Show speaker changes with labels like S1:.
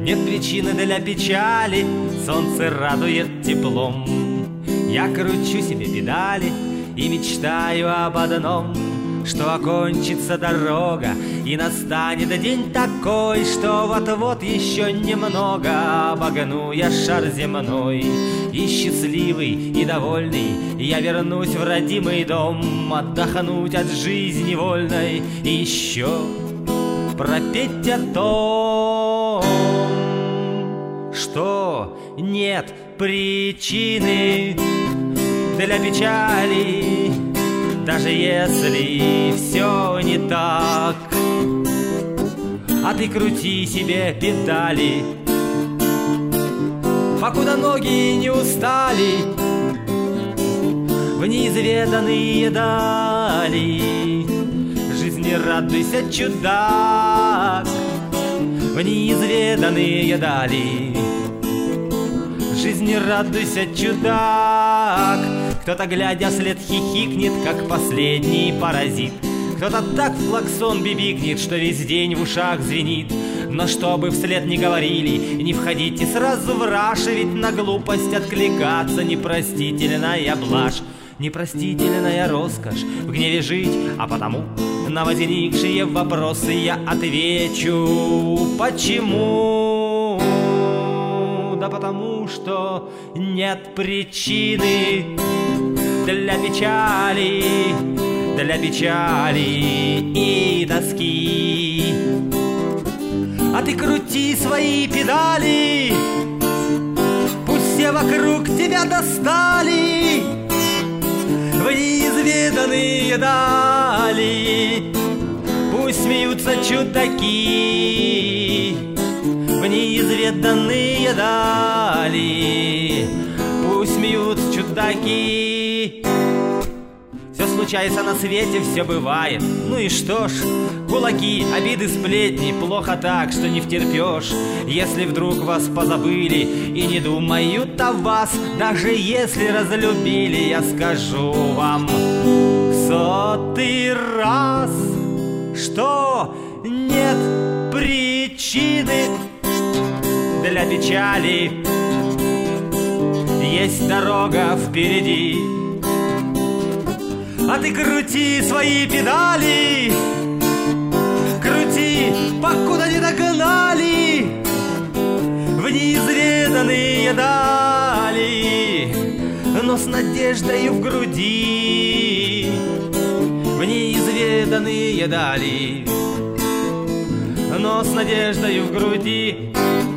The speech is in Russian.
S1: Нет причины для печали, солнце радует теплом. Я кручу себе педали и мечтаю об одном, что окончится дорога и настанет день такой, что вот-вот еще немного обогну я шар земной. И счастливый, и довольный я вернусь в родимый дом, отдохнуть от жизни вольной и еще пропеть о том, что нет причины для печали, даже если все не так. А ты крути себе педали, покуда ноги не устали в неизведанные дали. Жизни радуйся, чудак, в неизведанные дали. Жизни радуйся, чудак. Кто-то, глядя вслед, хихикнет, как последний паразит. Кто-то так в клаксон бибикнет, что весь день в ушах звенит. Но чтобы вслед не говорили, не входите сразу в раж, ведь на глупость откликаться непростительная блажь, непростительная роскошь в гневе жить. А потому на возникшие вопросы я отвечу: почему? Да потому что нет причины для печали, для печали и тоски. А ты крути свои педали, пусть все вокруг тебя достали в неизведанные дали. Пусть смеются чудаки в неизведанные дали. Пусть смеются чудаки. Все случается на свете, все бывает. Ну и что ж, кулаки, обиды, сплетни, плохо так, что не втерпешь. Если вдруг вас позабыли и не думают о вас, даже если разлюбили, я скажу вам в 100-й раз, что нет причины для печали. Есть дорога впереди. А ты крути свои педали, крути, покуда не догнали в неизведанные дали. Но с надеждой в груди в неизведанные дали. Но с надеждой в груди